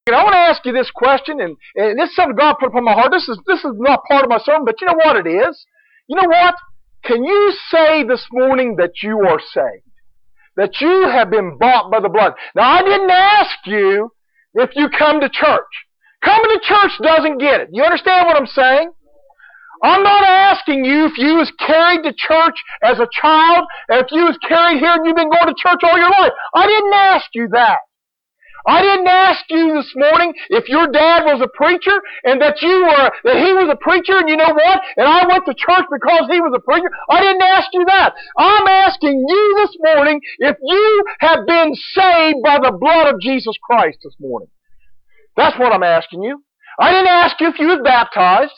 And I want to ask you this question, and this is something God put upon my heart. This is not part of my sermon, but you know what it is? You know what? Can you say this morning that you are saved? That you have been bought by the blood? Now, I didn't ask you if you come to church. Coming to church doesn't get it. You understand what I'm saying? I'm not asking you if you was carried to church as a child, and if you was carried here and you've been going to church all your life. I didn't ask you that. I didn't ask you this morning if your dad was a preacher and that he was a preacher and you know what? And I went to church because he was a preacher. I didn't ask you that. I'm asking you this morning if you have been saved by the blood of Jesus Christ this morning. That's what I'm asking you. I didn't ask you if you was baptized.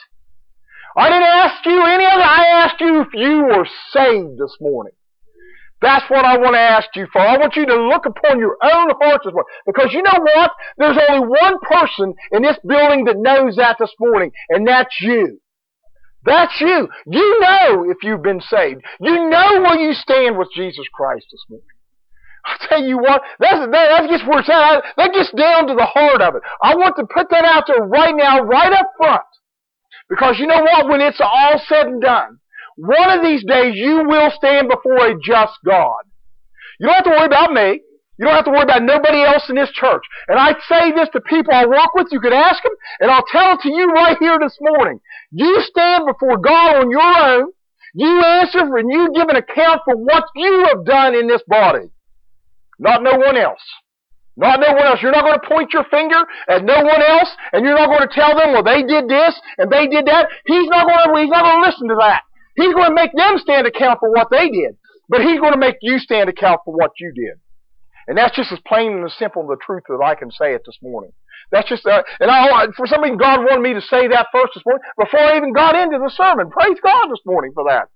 I didn't ask you any other. I asked you if you were saved this morning. That's what I want to ask you for. I want you to look upon your own hearts this morning. Because you know what? There's only one person in this building that knows that this morning, and that's you. That's you. You know if you've been saved. You know where you stand with Jesus Christ this morning. I'll tell you what, that gets where it's at. That gets down to the heart of it. I want to put that out there right now, right up front. Because you know what? When it's all said and done, one of these days you will stand before a just God. You don't have to worry about me. You don't have to worry about nobody else in this church. And I say this to people I work with. You can ask them, and I'll tell it to you right here this morning. You stand before God on your own. You answer and you give an account for what you have done in this body. Not no one else. Not no one else. You're not going to point your finger at no one else, and you're not going to tell them, well, they did this and they did that. He's not going to listen to that. He's going to make them stand account for what they did. But He's going to make you stand account for what you did. And that's just as plain and as simple the truth that I can say it this morning. That's just, for some reason God wanted me to say that first this morning before I even got into the sermon. Praise God this morning for that.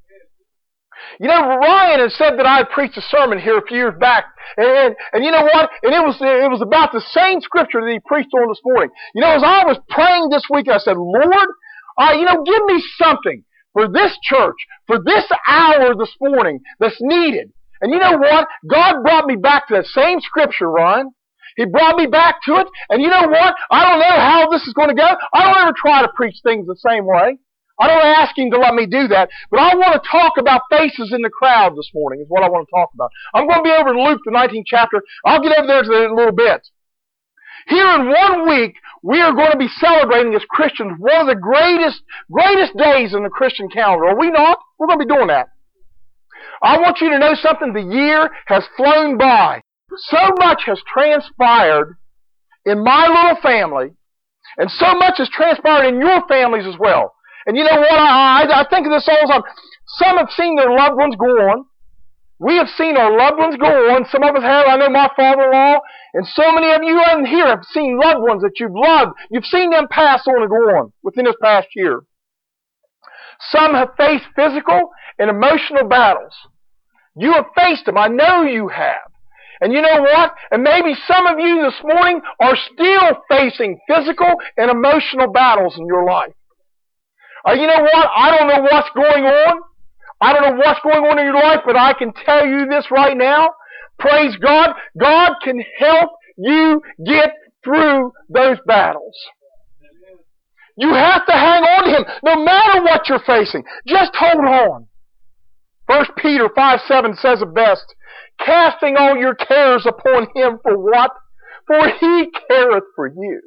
You know, Ryan had said that I had preached a sermon here a few years back, and you know what? And it was about the same scripture that he preached on this morning. You know, as I was praying this week, I said, Lord, give me something for this church, for this hour this morning that's needed. And you know what? God brought me back to that same scripture, Ryan. He brought me back to it, and you know what? I don't know how this is going to go. I don't ever try to preach things the same way. I don't ask Him to let me do that, but I want to talk about faces in the crowd this morning is what I want to talk about. I'm going to be over in Luke, the 19th chapter. I'll get over there in a little bit. Here in 1 week, we are going to be celebrating as Christians one of the greatest days in the Christian calendar. Are we not? We're going to be doing that. I want you to know something. The year has flown by. So much has transpired in my little family, and so much has transpired in your families as well. And you know what? I think of this all the time. Some have seen their loved ones go on. We have seen our loved ones go on. Some of us have. I know my father-in-law, and so many of you in here have seen loved ones that you've loved. You've seen them pass on and go on within this past year. Some have faced physical and emotional battles. You have faced them. I know you have. And you know what? And maybe some of you this morning are still facing physical and emotional battles in your life. You know what? I don't know what's going on. I don't know what's going on in your life, but I can tell you this right now. Praise God. God can help you get through those battles. You have to hang on to Him no matter what you're facing. Just hold on. 1 Peter 5:7 says it best. Casting all your cares upon Him for what? For He careth for you.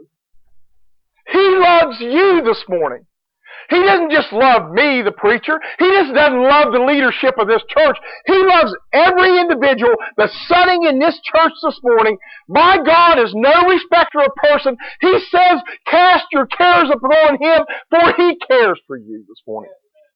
He loves you this morning. He doesn't just love me, the preacher. He just doesn't love the leadership of this church. He loves every individual that's sitting in this church this morning. My God is no respecter of person. He says, cast your cares upon Him, for He cares for you this morning.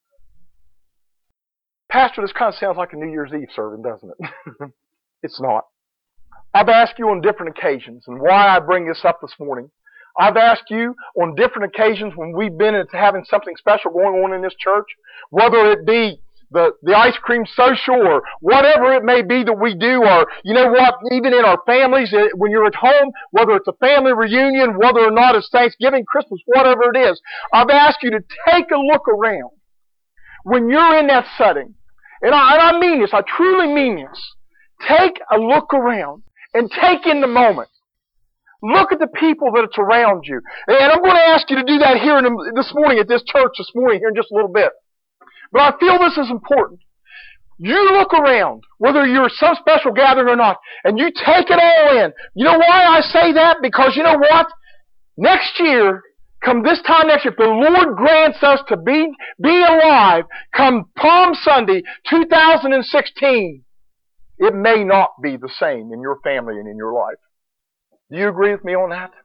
Pastor, this kind of sounds like a New Year's Eve sermon, doesn't it? It's not. I've asked you on different occasions, and why I bring this up this morning. I've asked you on different occasions when we've been having something special going on in this church, whether it be the ice cream social or whatever it may be that we do, or you know what, even in our families, when you're at home, whether it's a family reunion, whether or not it's Thanksgiving, Christmas, whatever it is, I've asked you to take a look around when you're in that setting. And I mean this, I truly mean this. Take a look around and take in the moment. Look at the people that's around you. And I'm going to ask you to do that here this morning at this church this morning here in just a little bit. But I feel this is important. You look around, whether you're some special gathering or not, and you take it all in. You know why I say that? Because you know what? Next year, come this time next year, if the Lord grants us to be alive, come Palm Sunday 2016, it may not be the same in your family and in your life. Do you agree with me on that?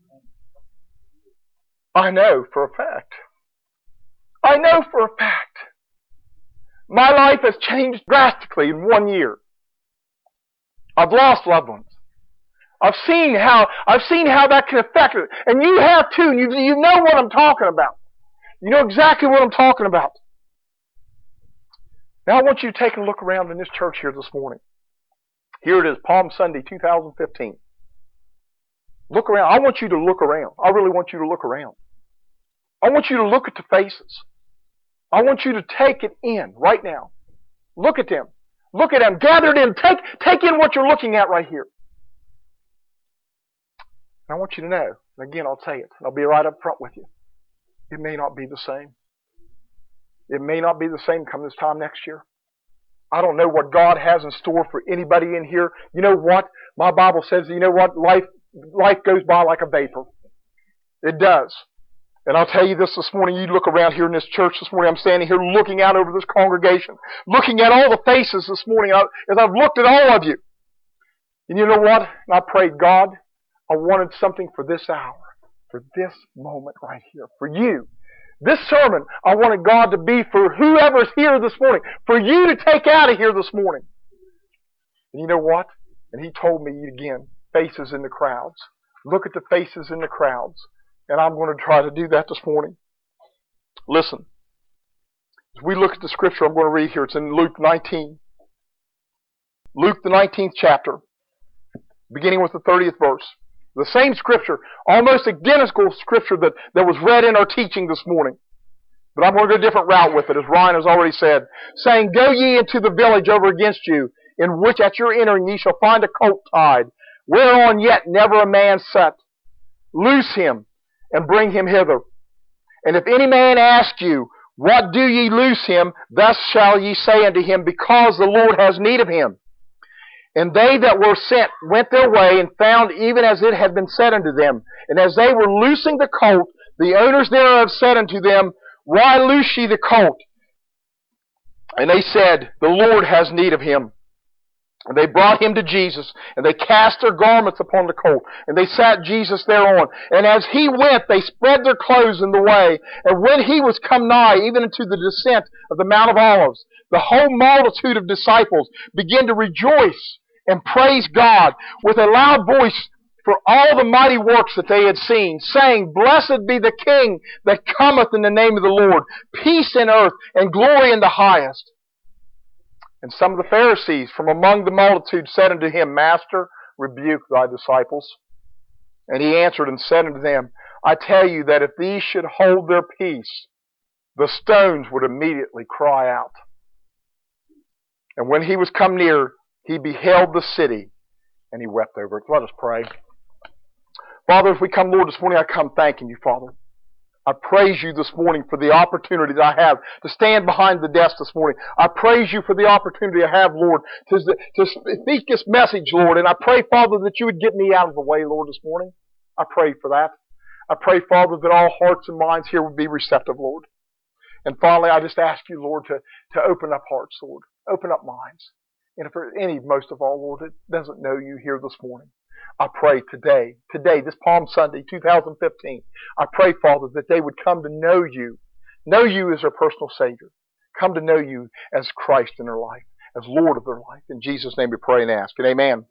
I know for a fact. I know for a fact. My life has changed drastically in 1 year. I've lost loved ones. I've seen how that can affect it. And you have too. You know what I'm talking about. You know exactly what I'm talking about. Now I want you to take a look around in this church here this morning. Here it is, Palm Sunday 2015. Look around. I want you to look around. I really want you to look around. I want you to look at the faces. I want you to take it in right now. Look at them. Look at them. Gather it in. Take in what you're looking at right here. I want you to know, and again I'll say it, and I'll be right up front with you. It may not be the same. It may not be the same come this time next year. I don't know what God has in store for anybody in here. You know what? My Bible says, you know what? Life goes by like a vapor. It does. And I'll tell you this morning, you look around here in this church this morning, I'm standing here looking out over this congregation, looking at all the faces this morning as I've looked at all of you. And you know what? And I prayed, God, I wanted something for this hour, for this moment right here, for you. This sermon, I wanted God to be for whoever's here this morning, for you to take out of here this morning. And you know what? And He told me again, faces in the crowds. Look at the faces in the crowds. And I'm going to try to do that this morning. Listen. As we look at the scripture I'm going to read here, it's in Luke 19. Luke the 19th chapter, beginning with the 30th verse. The same scripture, almost identical scripture that was read in our teaching this morning. But I'm going to go a different route with it, as Ryan has already said. Saying, Go ye into the village over against you, in which at your entering ye shall find a colt tied, whereon yet never a man sat. Loose him, and bring him hither. And if any man ask you, What do ye loose him? Thus shall ye say unto him, Because the Lord has need of him. And they that were sent went their way, and found even as it had been said unto them. And as they were loosing the colt, the owners thereof said unto them, Why loose ye the colt? And they said, The Lord has need of him. And they brought him to Jesus, and they cast their garments upon the colt, and they sat Jesus thereon. And as he went, they spread their clothes in the way. And when he was come nigh, even unto the descent of the Mount of Olives, the whole multitude of disciples began to rejoice and praise God with a loud voice for all the mighty works that they had seen, saying, Blessed be the King that cometh in the name of the Lord, peace in earth and glory in the highest. And some of the Pharisees from among the multitude said unto him, Master, rebuke thy disciples. And he answered and said unto them, I tell you that if these should hold their peace, the stones would immediately cry out. And when he was come near, he beheld the city, and he wept over it. Let us pray. Father, as we come, Lord, this morning, I come thanking you, Father. I praise you this morning for the opportunity that I have to stand behind the desk this morning. I praise you for the opportunity I have, Lord, to speak this message, Lord. And I pray, Father, that you would get me out of the way, Lord, this morning. I pray for that. I pray, Father, that all hearts and minds here would be receptive, Lord. And finally, I just ask you, Lord, to open up hearts, Lord. Open up minds. And if there's any, most of all, Lord, that doesn't know you here this morning, I pray today, this Palm Sunday, 2015, I pray, Father, that they would come to know you as their personal Savior, come to know you as Christ in their life, as Lord of their life. In Jesus' name we pray and ask, and amen.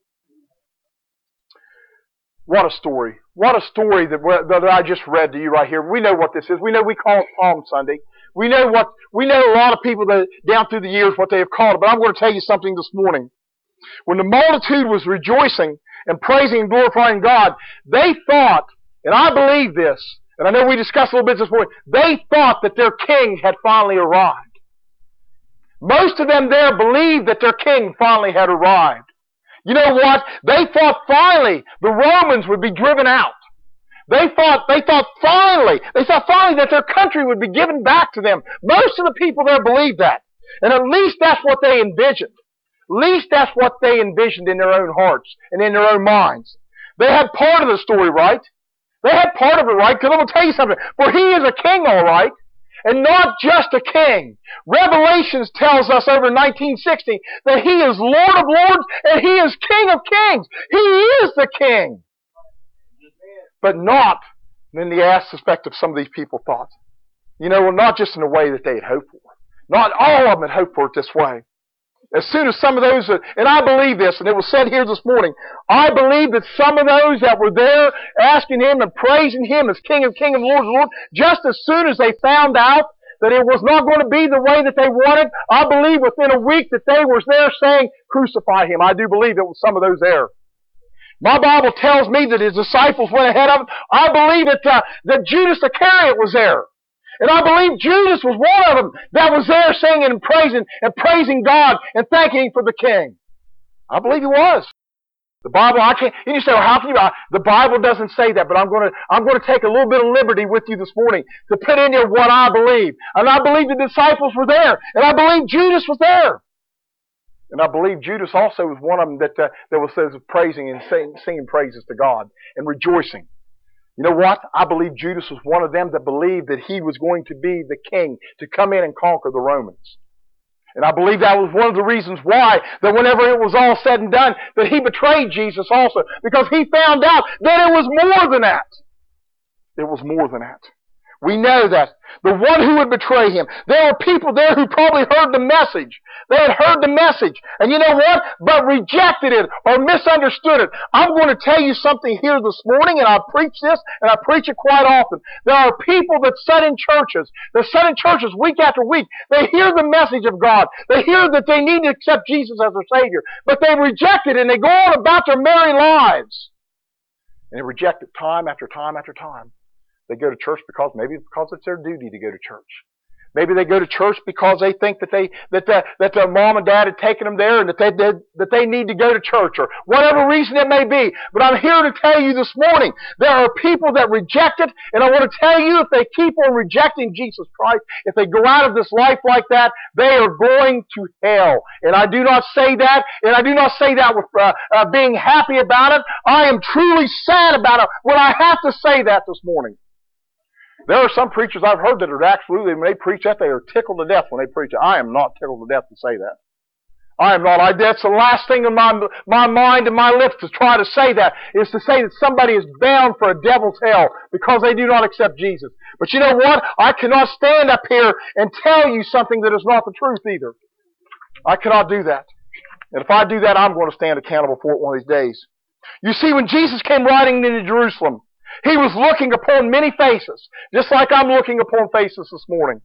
What a story. What a story that I just read to you right here. We know what this is. We know we call it Palm Sunday. We know a lot of people that down through the years what they have called it, but I'm going to tell you something this morning. When the multitude was rejoicing and praising and glorifying God, they thought, and I believe this, and I know we discussed a little bit this morning, they thought that their king had finally arrived. Most of them there believed that their king finally had arrived. You know what? They thought finally the Romans would be driven out. They thought finally that their country would be given back to them. Most of the people there believed that. And at least that's what they envisioned. At least that's what they envisioned in their own hearts and in their own minds. They had part of the story right. They had part of it right, because I'm going to tell you something. For he is a king, all right, and not just a king. Revelations tells us over 1960 that he is Lord of lords and he is King of kings. He is the king. But not in the aspect of some of these people thought. You know, not just in the way that they had hoped for. Not all of them had hoped for it this way. As soon as some of those, and I believe this, and it was said here this morning, I believe that some of those that were there asking him and praising him as King of Kings and Lord of Lords, just as soon as they found out that it was not going to be the way that they wanted, I believe within a week that they were there saying, crucify him. I do believe it was some of those there. My Bible tells me that his disciples went ahead of him. I believe that Judas Iscariot was there. And I believe Judas was one of them that was there singing and praising God and thanking him for the king. I believe he was. The Bible, I can't, and you say, well, how can you, the Bible doesn't say that, but I'm going to take a little bit of liberty with you this morning to put in there what I believe. And I believe the disciples were there. And I believe Judas was there. And I believe Judas also was one of them that was praising and singing praises to God and rejoicing. You know what? I believe Judas was one of them that believed that he was going to be the king to come in and conquer the Romans. And I believe that was one of the reasons why that whenever it was all said and done, that he betrayed Jesus also. Because he found out that it was more than that. It was more than that. We know that. The one who would betray him. There were people there who probably heard the message. They had heard the message. And you know what? But rejected it or misunderstood it. I'm going to tell you something here this morning, and I preach this, and I preach it quite often. There are people that sit in churches. They sit in churches week after week. They hear the message of God. They hear that they need to accept Jesus as their Savior. But they reject it, and they go on about their merry lives. And they reject it time after time after time. They go to church because it's their duty to go to church. Maybe they go to church because they think that their mom and dad had taken them there and that they need to go to church or whatever reason it may be. But I'm here to tell you this morning, there are people that reject it, and I want to tell you if they keep on rejecting Jesus Christ, if they go out of this life like that, they are going to hell. And I do not say that, and I do not say that with being happy about it. I am truly sad about it when I have to say that this morning. There are some preachers I've heard that are absolutely, when they preach that, they are tickled to death when they preach it. I am not tickled to death to say that. I am not. That's the last thing in my mind and my lips to try to say that, is to say that somebody is bound for a devil's hell because they do not accept Jesus. But you know what? I cannot stand up here and tell you something that is not the truth either. I cannot do that. And if I do that, I'm going to stand accountable for it one of these days. You see, when Jesus came riding into Jerusalem, he was looking upon many faces, just like I'm looking upon faces this morning.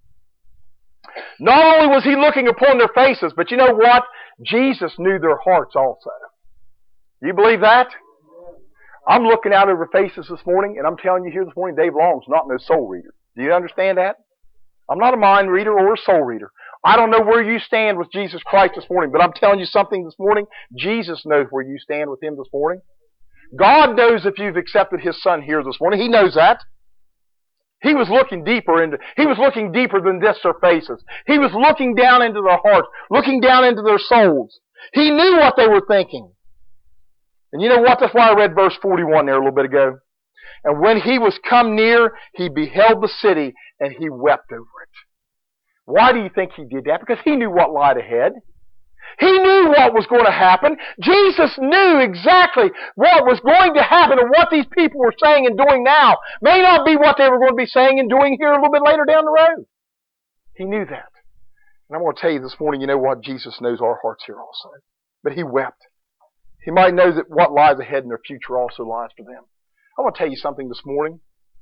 Not only was he looking upon their faces, but you know what? Jesus knew their hearts also. You believe that? I'm looking out over faces this morning, and I'm telling you here this morning, Dave Long's not no soul reader. Do you understand that? I'm not a mind reader or a soul reader. I don't know where you stand with Jesus Christ this morning, but I'm telling you something this morning. Jesus knows where you stand with Him this morning. God knows if you've accepted His Son here this morning. He knows that. He was looking deeper than just their faces. He was looking down into their hearts, looking down into their souls. He knew what they were thinking. And you know what? That's why I read verse 41 there a little bit ago. And when He was come near, He beheld the city, and He wept over it. Why do you think He did that? Because He knew what lied ahead. He knew what was going to happen. Jesus knew exactly what was going to happen, and what these people were saying and doing now may not be what they were going to be saying and doing here a little bit later down the road. He knew that. And I'm going to tell you this morning, you know what? Jesus knows our hearts here also. But He wept. He might know that what lies ahead in their future also lies for them. I want to tell you something this morning.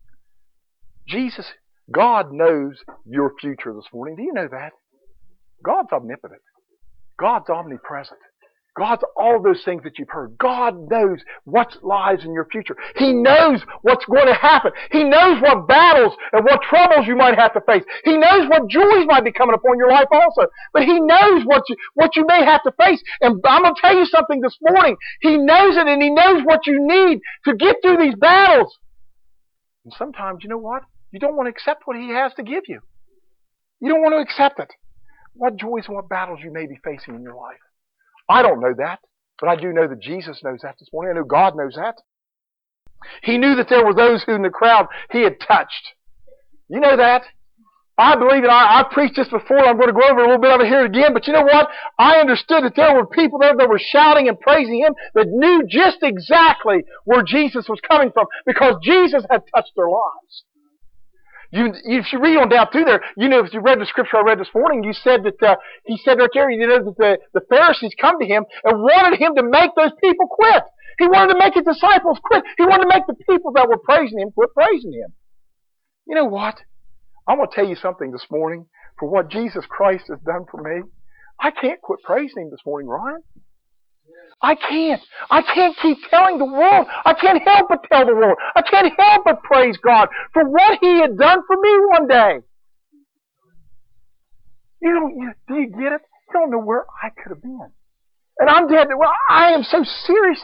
God knows your future this morning. Do you know that? God's omnipotent. God's omnipresent. God's all those things that you've heard. God knows what lies in your future. He knows what's going to happen. He knows what battles and what troubles you might have to face. He knows what joys might be coming upon your life also. But He knows what you may have to face. And I'm going to tell you something this morning. He knows it, and He knows what you need to get through these battles. And sometimes, you know what? You don't want to accept what He has to give you. You don't want to accept it. What joys and what battles you may be facing in your life. I don't know that, but I do know that Jesus knows that this morning. I know God knows that. He knew that there were those who in the crowd He had touched. You know that? I believe that I've preached this before. I'm going to go over a little bit of it here again. But you know what? I understood that there were people there that were shouting and praising Him that knew just exactly where Jesus was coming from because Jesus had touched their lives. If you read on down through there, you know, if you read the scripture I read this morning, you said that He said right there, you know, that the Pharisees come to Him and wanted Him to make those people quit. He wanted to make His disciples quit. He wanted to make the people that were praising Him quit praising Him. You know what? I'm going to tell you something this morning. For what Jesus Christ has done for me, I can't quit praising Him this morning, Ryan. I can't. I can't keep telling the world. I can't help but tell the world. I can't help but praise God for what He had done for me one day. Do you get it? You don't know where I could have been. And I'm dead. Well, I am so serious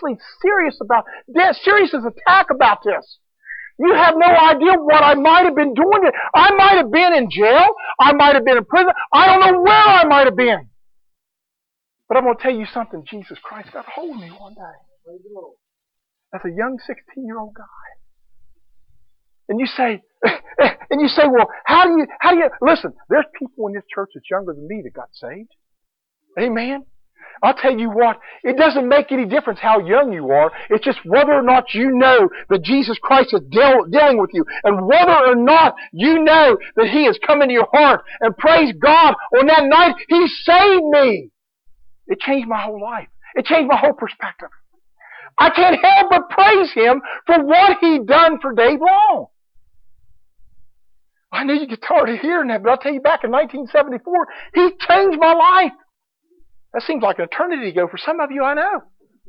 as attack about this. You have no idea what I might have been doing. I might have been in jail. I might have been in prison. I don't know where I might have been. But I'm going to tell you something. Jesus Christ got a hold of me one day. As a young 16-year-old guy. And you say, well, how do you, listen, there's people in this church that's younger than me that got saved. Amen. I'll tell you what, it doesn't make any difference how young you are. It's just whether or not you know that Jesus Christ is dealing with you. And whether or not you know that He has come into your heart. And praise God, on that night, He saved me. It changed my whole life. It changed my whole perspective. I can't help but praise Him for what He done for Dave Long. I know you get tired of hearing that, but I'll tell you back in 1974, He changed my life. That seems like an eternity ago for some of you, I know.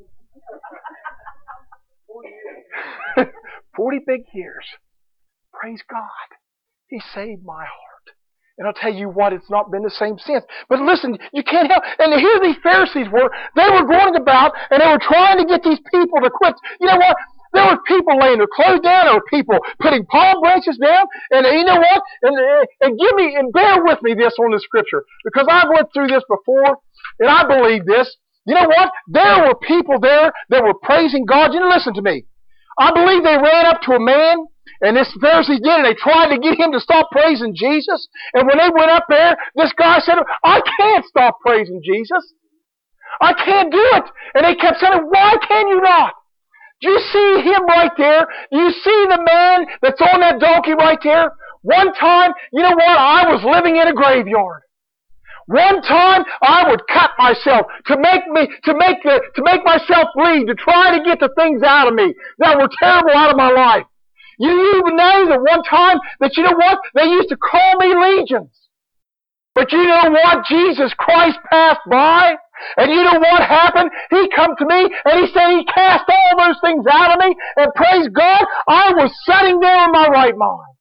40 big years. Praise God. He saved my heart. And I'll tell you what, it's not been the same since. But listen, you can't help. And here these Pharisees were. They were going about and they were trying to get these people to quit. You know what? There were people laying their clothes down. There were people putting palm branches down. And you know what? And bear with me this on the scripture. Because I've went through this before. And I believe this. You know what? There were people there that were praising God. You know, listen to me. I believe they ran up to a man. And this Pharisee did, and they tried to get him to stop praising Jesus. And when they went up there, this guy said, I can't stop praising Jesus. I can't do it. And they kept saying, why can you not? Do you see him right there? Do you see the man that's on that donkey right there? One time, you know what? I was living in a graveyard. One time, I would cut myself to make myself bleed, to try to get the things out of me that were terrible out of my life. You even know that one time that, you know what? They used to call me legions. But you know what? Jesus Christ passed by. And you know what happened? He come to me and He said He cast all those things out of me. And praise God, I was sitting there in my right mind.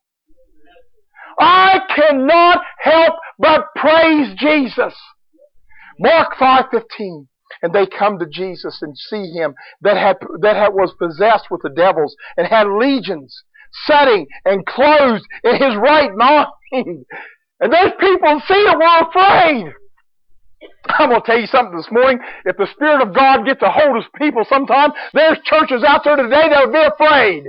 I cannot help but praise Jesus. Mark 5:15. And they come to Jesus and see Him that was possessed with the devils and had legions sitting and clothed in His right mind. And those people see it were afraid. I'm going to tell you something this morning. If the Spirit of God gets a hold of people sometime, there's churches out there today that would be afraid.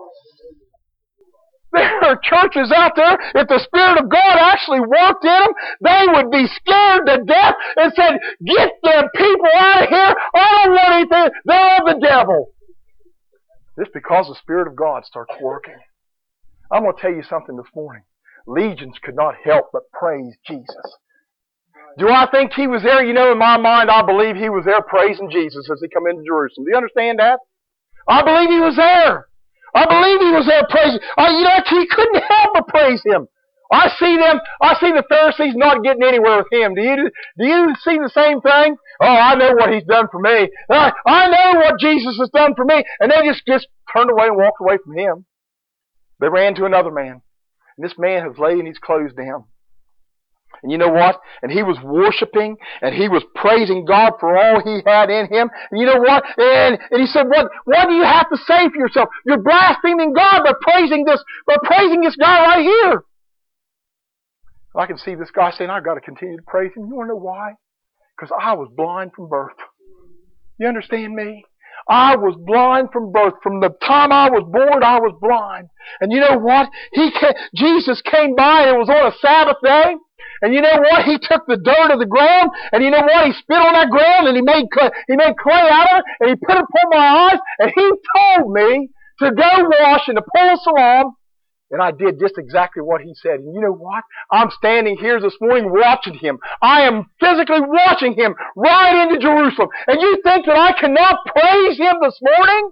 There are churches out there, if the Spirit of God actually worked in them, they would be scared to death and said, get them people out of here. I don't want anything. They're of the devil. It's because the Spirit of God starts working. I'm going to tell you something this morning. Legions could not help but praise Jesus. Do I think He was there? You know, in my mind, I believe He was there praising Jesus as He come into Jerusalem. Do you understand that? I believe He was there. I believe He was there praising. He couldn't help but praise Him. I see the Pharisees not getting anywhere with Him. Do you see the same thing? Oh, I know what He's done for me. I know what Jesus has done for me. And they just turned away and walked away from Him. They ran to another man. And this man was laying his clothes down. And you know what? And he was worshiping and he was praising God for all he had in him. And you know what? And he said, what do you have to say for yourself? You're blaspheming God by praising this guy right here. And I can see this guy saying, I've got to continue to praise Him. You want to know why? Because I was blind from birth. You understand me? I was blind from birth. From the time I was born, I was blind. And you know what? Jesus came by, and it was on a Sabbath day. And you know what? He took the dirt of the ground, and you know what? He spit on that ground, and he made clay out of it, and He put it upon my eyes, and He told me to go wash in the pool of Siloam. And I did just exactly what He said. And you know what? I'm standing here this morning watching Him. I am physically watching Him ride into Jerusalem. And you think that I cannot praise Him this morning?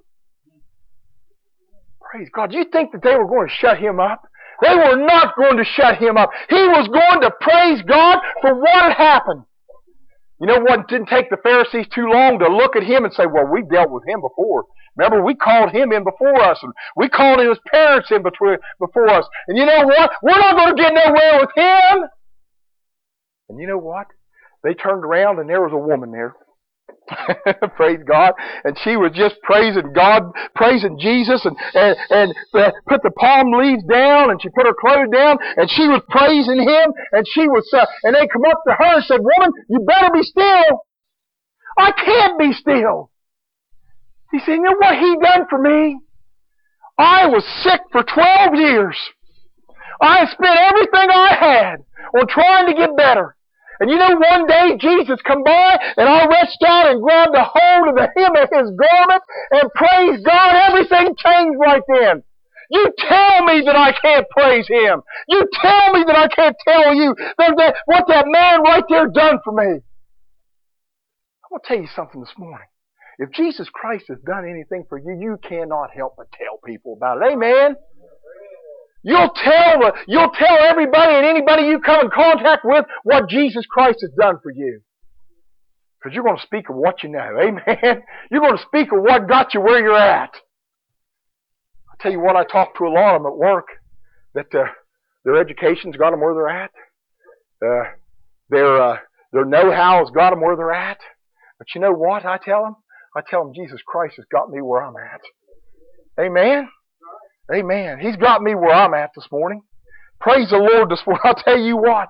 Praise God. You think that they were going to shut Him up? They were not going to shut Him up. He was going to praise God for what had happened. You know what? It didn't take the Pharisees too long to look at Him and say, well, we dealt with Him before. Remember, we called Him in before us, and we called His parents in before us. And you know what? We're not going to get nowhere with Him. And you know what? They turned around, and there was a woman there. Praise God. And she was just praising God, praising Jesus, and put the palm leaves down, and she put her clothes down, and she was praising Him, and and they come up to her and said, woman, you better be still. I can't be still. He said, you know what He done for me? I was sick for 12 years. I spent everything I had on trying to get better. And you know, one day Jesus come by, and I reached out and grabbed a hold of the hem of His garment, and praise God, everything changed right then. You tell me that I can't praise Him. You tell me that I can't tell you what that man right there done for me. I'm going to tell you something this morning. If Jesus Christ has done anything for you, you cannot help but tell people about it. Amen? You'll tell everybody and anybody you come in contact with what Jesus Christ has done for you. Because you're going to speak of what you know. Amen? You're going to speak of what got you where you're at. I'll tell you what, I talked to a lot of them at work that their education's got them where they're at. Their know-how has got them where they're at. But you know what I tell them? I tell them Jesus Christ has got me where I'm at. Amen? Amen. He's got me where I'm at this morning. Praise the Lord this morning. I'll tell you what.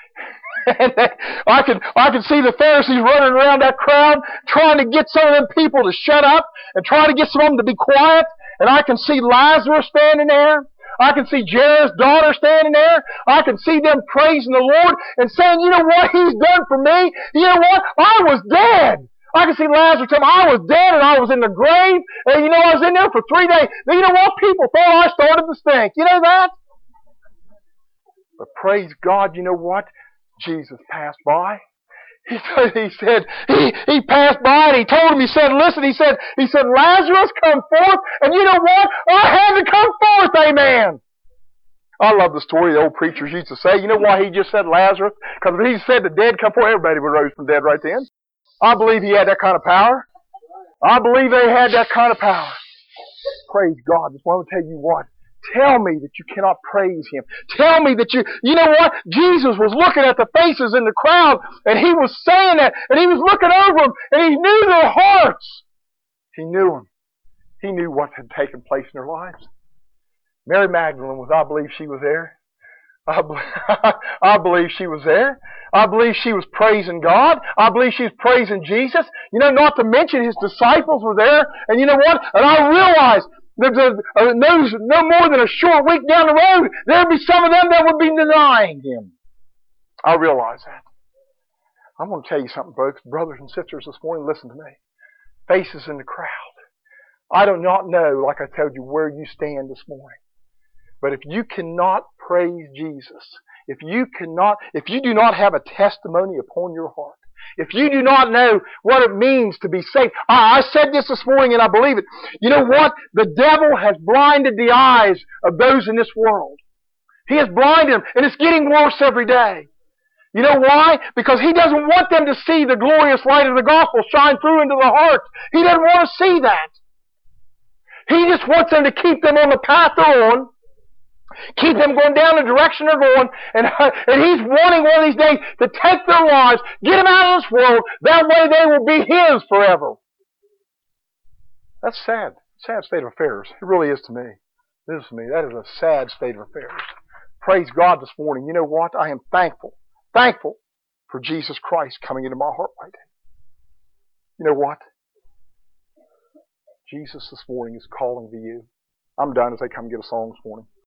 I can see the Pharisees running around that crowd trying to get some of them people to shut up and trying to get some of them to be quiet. And I can see Lazarus standing there. I can see Jairus' daughter standing there. I can see them praising the Lord and saying, you know what He's done for me? You know what? I was dead. I can see Lazarus tell me, I was dead and I was in the grave. And you know, I was in there for 3 days. And you know what? People thought I started to stink. You know that? But praise God, you know what? Jesus passed by. He said, he passed by and He told him, He said, listen, He said, Lazarus, come forth. And you know what? I had to come forth, amen. I love the story the old preachers used to say. You know why He just said Lazarus? Because if He said the dead come forth, everybody would rose from the dead right then. I believe He had that kind of power. I believe they had that kind of power. Praise God. Just want to tell you what. Tell me that you cannot praise Him. Tell me that you know what? Jesus was looking at the faces in the crowd, and He was saying that, and He was looking over them, and He knew their hearts. He knew them. He knew what had taken place in their lives. Mary Magdalene I believe she was there. I believe she was there. I believe she was praising God. I believe she was praising Jesus. You know, not to mention His disciples were there. And you know what? And I realized no more than a short week down the road, there'd be some of them that would be denying Him. I realize that. I'm going to tell you something, folks, brothers and sisters this morning, listen to me. Faces in the crowd. I do not know, like I told you, where you stand this morning. But if you cannot praise Jesus, if you do not have a testimony upon your heart, if you do not know what it means to be saved. I said this morning and I believe it. You know what? The devil has blinded the eyes of those in this world. He has blinded them, and it's getting worse every day. You know why? Because He doesn't want them to see the glorious light of the gospel shine through into their hearts. He doesn't want to see that. He just wants them to keep them on the path they're on, keep them going down the direction they're going, and He's wanting one of these days to take their lives, get them out of this world, that way they will be His forever. That's sad. Sad state of affairs. It really is to me. It is to me. That is a sad state of affairs. Praise God this morning. You know what? I am thankful for Jesus Christ coming into my heart right now. You know what? Jesus this morning is calling to you. I'm done as they come get a song this morning.